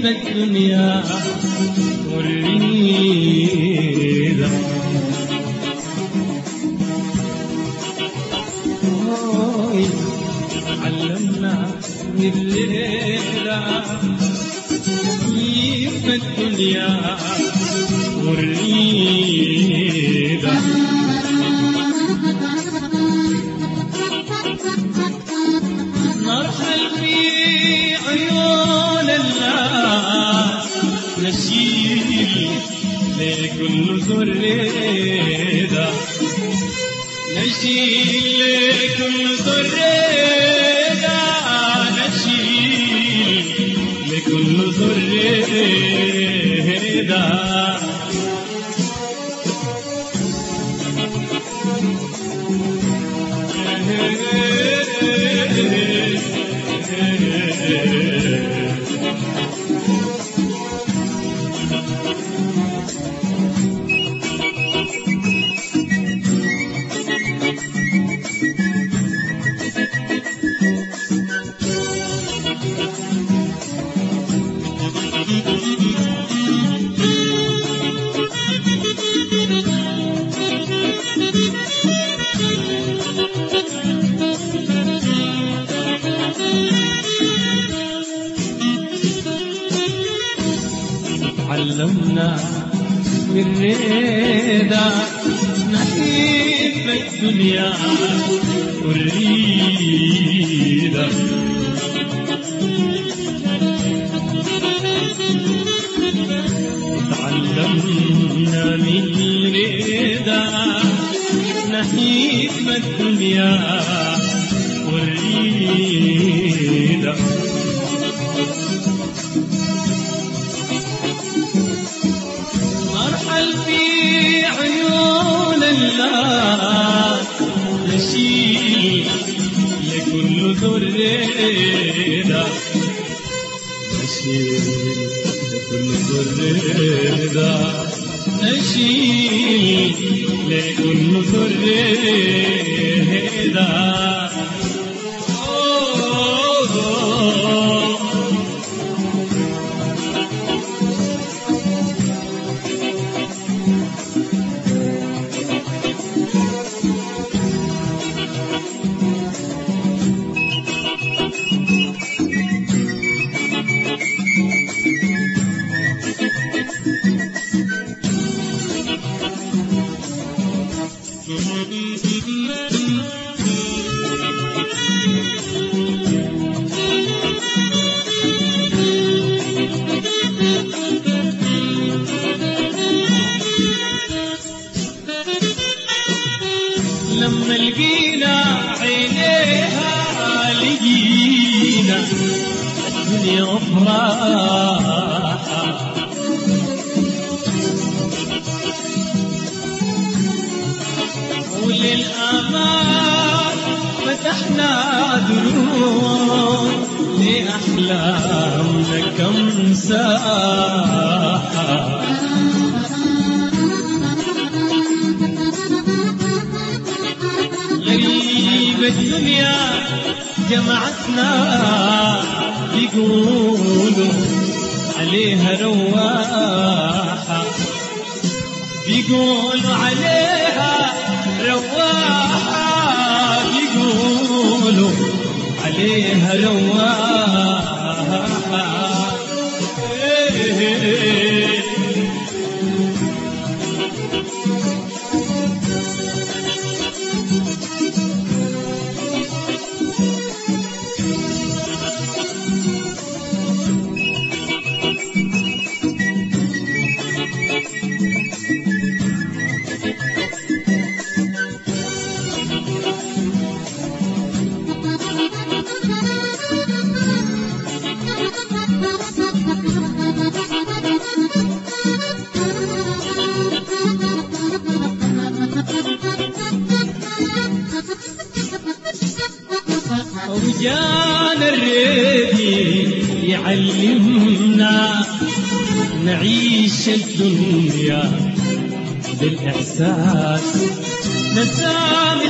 الدنيا والريدة. علمنا من الليلة كيف الدنيا والريدة. نرحل في عيون الناس نشيل لكل زريدة، نشيل لكل زريدة، نشيل لكل زريدة. علمنا من ريدة نحيف الدنيا والريدة. تعلمنا من ريدة نحيف الدنيا والريدة. نرحل في عيون الناس نشيل لكل زريدة، نشيل لكل زريدة، نشيل لكل زريدة. لما لقينا عينيها لقينا الدنيا أفراحها، وللآمال فتحنا دروب لأحلامنا كم ساحة. غريبة الدنيا جمعتنا بيقولوا عليها رواحة، بيقولوا عليها رواحة، بيقولوا عليها رواحة. وجانا الريدي يعلمنا نعيش الدنيا بالإحساس، نسامح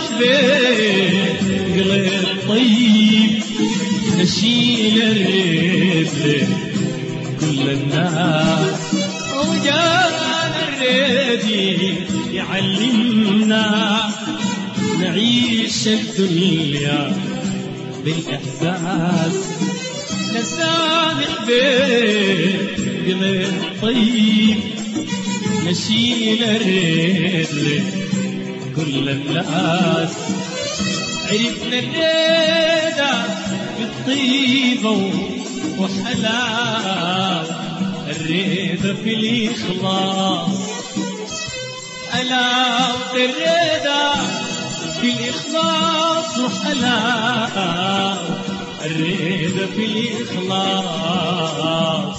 بقلب طيب، نشيل الريب كل كل الناس. وجانا الريدي يعلمنا نعيش الدنيا بالإحساس، نسامح بغير طيب، نشيل الريد كل الناس. عرفنا الريدة بالطيبة وحلاوة، الريدة في الإخلاص، حلاوة الريدة في الإخلاص وحلاوة الريدة في الإخلاص.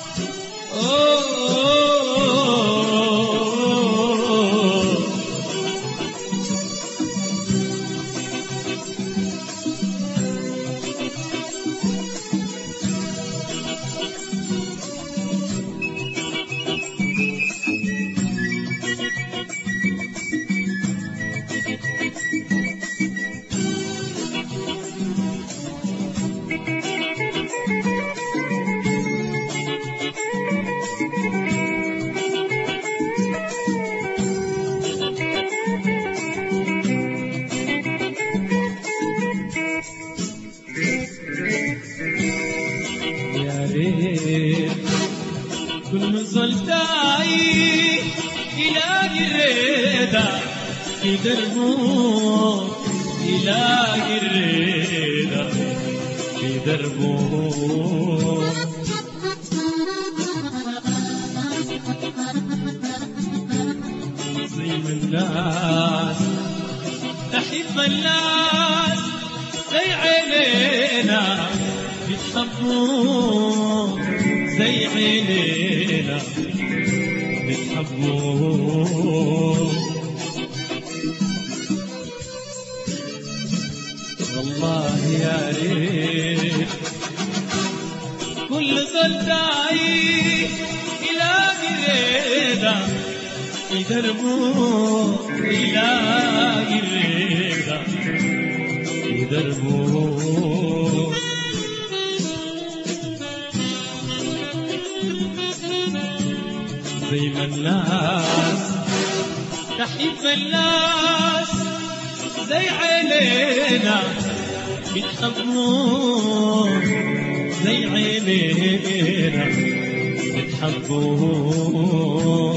كل زلتاي يلاقي الريدة في دربه، يلاقي الريدة في دربه. زي ما الناس تحب الناس، زي عينينا بتحبوه، زي عينينا بتحبوه. والله يا ريت كل زلتاي يلاقي الريدة في دربه، يلاقي الريدة في دربه. زي ما الناس تحب الناس، زي عينينا بتحبوه، زي عينينا بتحبوه.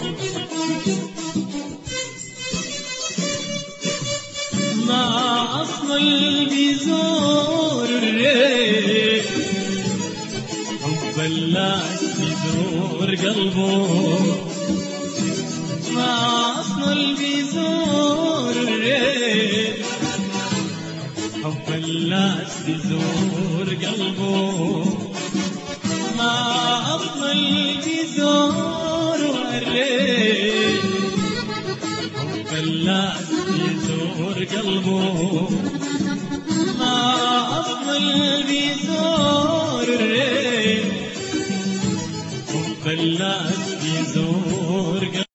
ما أصل بيزور الريح، حب الناس بيزور قلبه. ما أصل بيزور الريح، حب الناس بيزور قلبه. ما أصل بيزور الريح، حب الناس بيزور قلبه. ما أصل بيزور الريح، حب الناس بيزور قلبه.